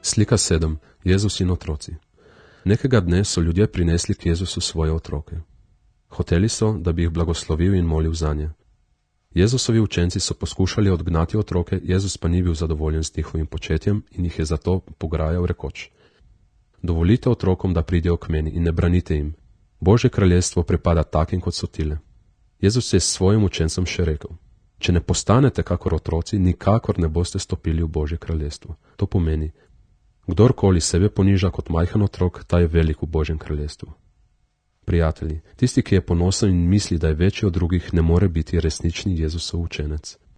Slika 7. Jezus in otroci. Nekega dne so ljudje prinesli k Jezusu svoje otroke. Hoteli so, da bi jih blagoslovil in molil zanje. Jezusovi učenci so poskušali odgnati otroke, Jezus pa ni bil zadovoljen s njihovim početjem in jih je zato pograjal rekoč: Dovolite otrokom, da pridejo k meni in ne branite jim. Božje kraljestvo pripada takim, kot so tile. Jezus je s svojim učencem še rekel: Če ne postanete kakor otroci, nikakor ne boste stopili v Božje kraljestvo. To pomeni, kdorkoli sebe poniža kot majhen otrok, ta je velik v Božjem kraljestvu. Prijatelji, tisti, ki je ponosen in misli, da je večji od drugih, ne more biti resnični Jezusov učenec.